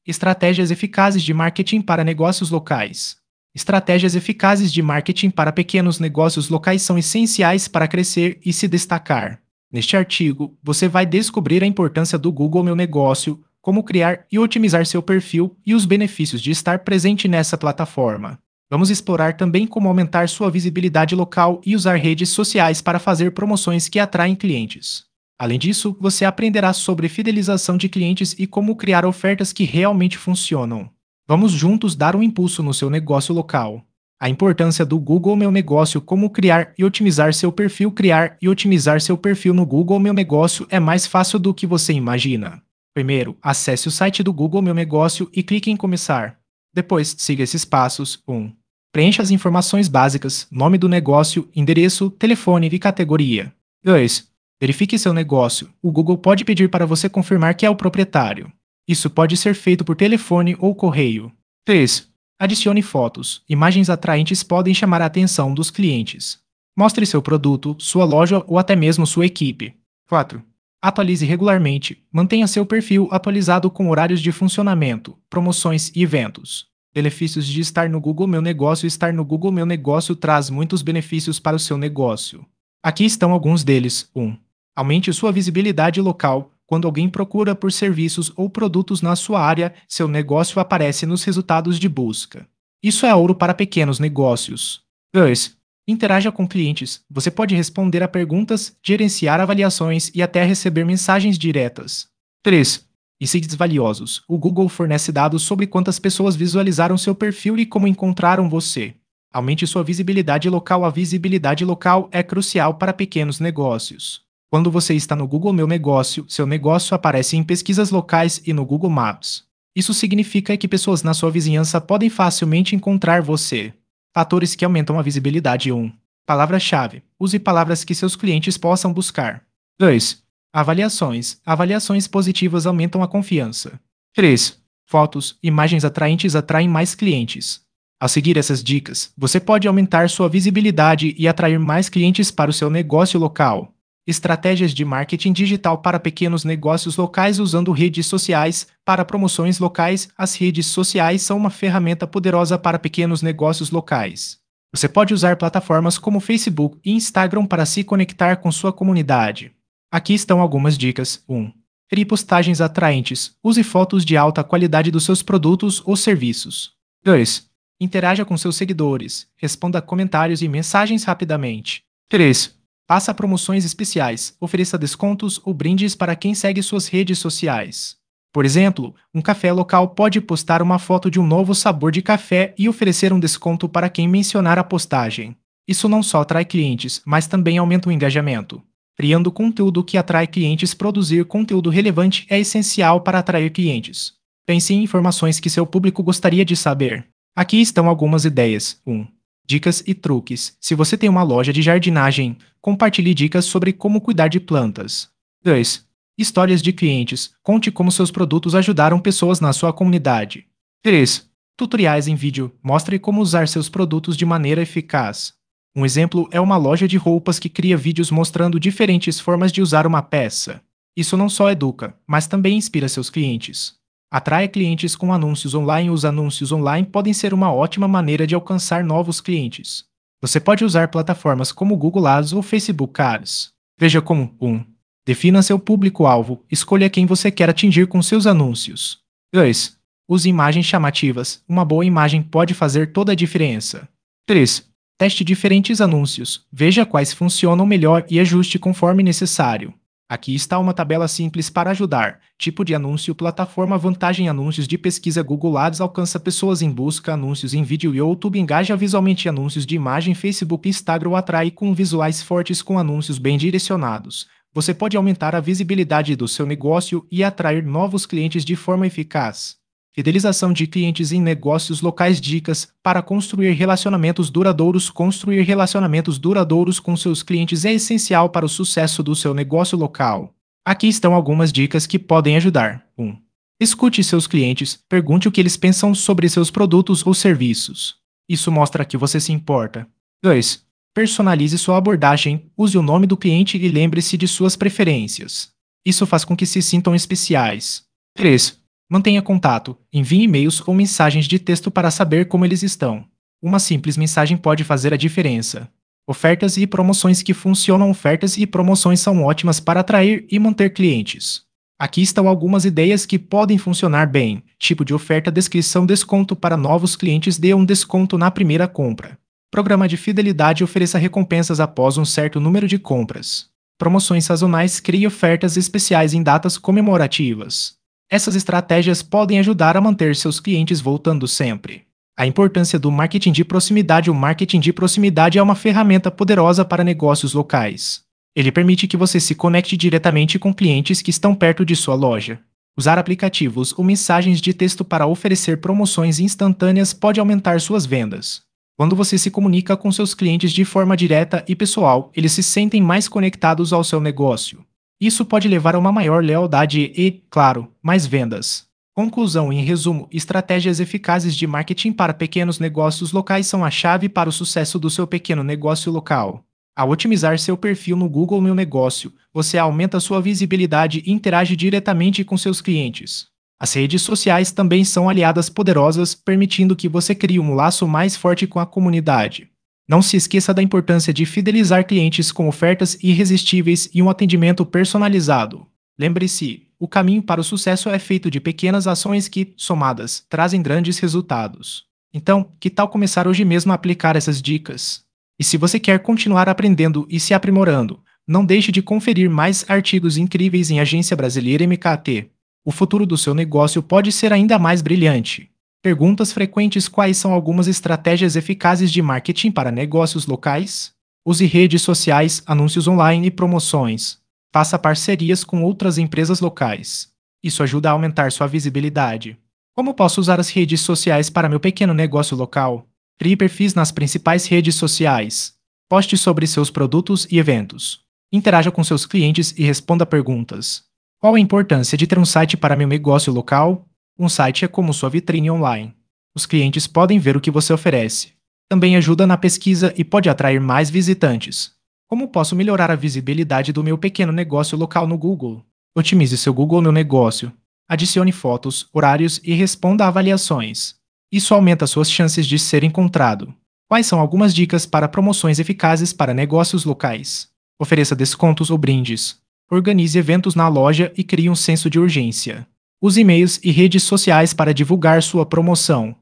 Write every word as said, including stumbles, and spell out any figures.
Estratégias eficazes de marketing para negócios locais. Estratégias eficazes de marketing para pequenos negócios locais são essenciais para crescer e se destacar. Neste artigo, você vai descobrir a importância do Google Meu Negócio, como criar e otimizar seu perfil e os benefícios de estar presente nessa plataforma. Vamos explorar também como aumentar sua visibilidade local e usar redes sociais para fazer promoções que atraem clientes. Além disso, você aprenderá sobre fidelização de clientes e como criar ofertas que realmente funcionam. Vamos juntos dar um impulso no seu negócio local. A importância do Google Meu Negócio, como criar e otimizar seu perfil. Criar e otimizar seu perfil no Google Meu Negócio é mais fácil do que você imagina. Primeiro, acesse o site do Google Meu Negócio e clique em Começar. Depois, siga esses passos. um. Preencha as informações básicas, nome do negócio, endereço, telefone e categoria. dois. Verifique seu negócio. O Google pode pedir para você confirmar que é o proprietário. Isso pode ser feito por telefone ou correio. três. Adicione fotos. Imagens atraentes podem chamar a atenção dos clientes. Mostre seu produto, sua loja ou até mesmo sua equipe. quatro. Atualize regularmente. Mantenha seu perfil atualizado com horários de funcionamento, promoções e eventos. Benefícios de estar no Google Meu Negócio. Estar no Google Meu Negócio traz muitos benefícios para o seu negócio. Aqui estão alguns deles. um. Aumente sua visibilidade local. Quando alguém procura por serviços ou produtos na sua área, seu negócio aparece nos resultados de busca. Isso é ouro para pequenos negócios. dois. Interaja com clientes. Você pode responder a perguntas, gerenciar avaliações e até receber mensagens diretas. três. Insights valiosos. O Google fornece dados sobre quantas pessoas visualizaram seu perfil e como encontraram você. Aumente sua visibilidade local. A visibilidade local é crucial para pequenos negócios. Quando você está no Google Meu Negócio, seu negócio aparece em pesquisas locais e no Google Maps. Isso significa que pessoas na sua vizinhança podem facilmente encontrar você. Fatores que aumentam a visibilidade. um. Palavra-chave. Use palavras que seus clientes possam buscar. dois. Avaliações. Avaliações positivas aumentam a confiança. três. Fotos. Imagens atraentes atraem mais clientes. Ao seguir essas dicas, você pode aumentar sua visibilidade e atrair mais clientes para o seu negócio local. Estratégias de marketing digital para pequenos negócios locais usando redes sociais. Para promoções locais, as redes sociais são uma ferramenta poderosa para pequenos negócios locais. Você pode usar plataformas como Facebook e Instagram para se conectar com sua comunidade. Aqui estão algumas dicas. um. Crie postagens atraentes. Use fotos de alta qualidade dos seus produtos ou serviços. dois. Interaja com seus seguidores. Responda a comentários e mensagens rapidamente. três. Faça promoções especiais, ofereça descontos ou brindes para quem segue suas redes sociais. Por exemplo, um café local pode postar uma foto de um novo sabor de café e oferecer um desconto para quem mencionar a postagem. Isso não só atrai clientes, mas também aumenta o engajamento. Criando conteúdo que atrai clientes. Produzir conteúdo relevante é essencial para atrair clientes. Pense em informações que seu público gostaria de saber. Aqui estão algumas ideias. um. Dicas e truques. Se você tem uma loja de jardinagem, compartilhe dicas sobre como cuidar de plantas. dois. Histórias de clientes. Conte como seus produtos ajudaram pessoas na sua comunidade. três. Tutoriais em vídeo. Mostre como usar seus produtos de maneira eficaz. Um exemplo é uma loja de roupas que cria vídeos mostrando diferentes formas de usar uma peça. Isso não só educa, mas também inspira seus clientes. Atraia clientes com anúncios online. Os anúncios online podem ser uma ótima maneira de alcançar novos clientes. Você pode usar plataformas como Google Ads ou Facebook Ads. Veja como. um. Defina seu público-alvo. Escolha quem você quer atingir com seus anúncios. dois. Use imagens chamativas. Uma boa imagem pode fazer toda a diferença. três. Teste diferentes anúncios. Veja quais funcionam melhor e ajuste conforme necessário. Aqui está uma tabela simples para ajudar. Tipo de anúncio, plataforma, vantagem, anúncios de pesquisa. Google Ads alcança pessoas em busca, anúncios em vídeo. YouTube engaja visualmente, anúncios de imagem. Facebook e Instagram atrai com visuais fortes com anúncios bem direcionados. Você pode aumentar a visibilidade do seu negócio e atrair novos clientes de forma eficaz. Fidelização de clientes em negócios locais. Dicas para construir relacionamentos duradouros. Construir relacionamentos duradouros com seus clientes é essencial para o sucesso do seu negócio local. Aqui estão algumas dicas que podem ajudar. um. Escute seus clientes. Pergunte o que eles pensam sobre seus produtos ou serviços. Isso mostra que você se importa. dois. Personalize sua abordagem. Use o nome do cliente e lembre-se de suas preferências. Isso faz com que se sintam especiais. três. Mantenha contato, envie e-mails ou mensagens de texto para saber como eles estão. Uma simples mensagem pode fazer a diferença. Ofertas e promoções que funcionam. Ofertas e promoções são ótimas para atrair e manter clientes. Aqui estão algumas ideias que podem funcionar bem. Tipo de oferta: descrição: desconto para novos clientes, dê um desconto na primeira compra. Programa de fidelidade: ofereça recompensas após um certo número de compras. Promoções sazonais: crie ofertas especiais em datas comemorativas. Essas estratégias podem ajudar a manter seus clientes voltando sempre. A importância do marketing de proximidade: o marketing de proximidade é uma ferramenta poderosa para negócios locais. Ele permite que você se conecte diretamente com clientes que estão perto de sua loja. Usar aplicativos ou mensagens de texto para oferecer promoções instantâneas pode aumentar suas vendas. Quando você se comunica com seus clientes de forma direta e pessoal, eles se sentem mais conectados ao seu negócio. Isso pode levar a uma maior lealdade e, claro, mais vendas. Conclusão: em resumo, estratégias eficazes de marketing para pequenos negócios locais são a chave para o sucesso do seu pequeno negócio local. Ao otimizar seu perfil no Google Meu Negócio, você aumenta sua visibilidade e interage diretamente com seus clientes. As redes sociais também são aliadas poderosas, permitindo que você crie um laço mais forte com a comunidade. Não se esqueça da importância de fidelizar clientes com ofertas irresistíveis e um atendimento personalizado. Lembre-se, o caminho para o sucesso é feito de pequenas ações que, somadas, trazem grandes resultados. Então, que tal começar hoje mesmo a aplicar essas dicas? E se você quer continuar aprendendo e se aprimorando, não deixe de conferir mais artigos incríveis em Agência Brasileira M K T. O futuro do seu negócio pode ser ainda mais brilhante. Perguntas frequentes: quais são algumas estratégias eficazes de marketing para negócios locais? Use redes sociais, anúncios online e promoções. Faça parcerias com outras empresas locais. Isso ajuda a aumentar sua visibilidade. Como posso usar as redes sociais para meu pequeno negócio local? Crie perfis nas principais redes sociais. Poste sobre seus produtos e eventos. Interaja com seus clientes e responda perguntas. Qual a importância de ter um site para meu negócio local? Um site é como sua vitrine online. Os clientes podem ver o que você oferece. Também ajuda na pesquisa e pode atrair mais visitantes. Como posso melhorar a visibilidade do meu pequeno negócio local no Google? Otimize seu Google Meu Negócio. Adicione fotos, horários e responda a avaliações. Isso aumenta suas chances de ser encontrado. Quais são algumas dicas para promoções eficazes para negócios locais? Ofereça descontos ou brindes. Organize eventos na loja e crie um senso de urgência. Use e-mails e redes sociais para divulgar sua promoção.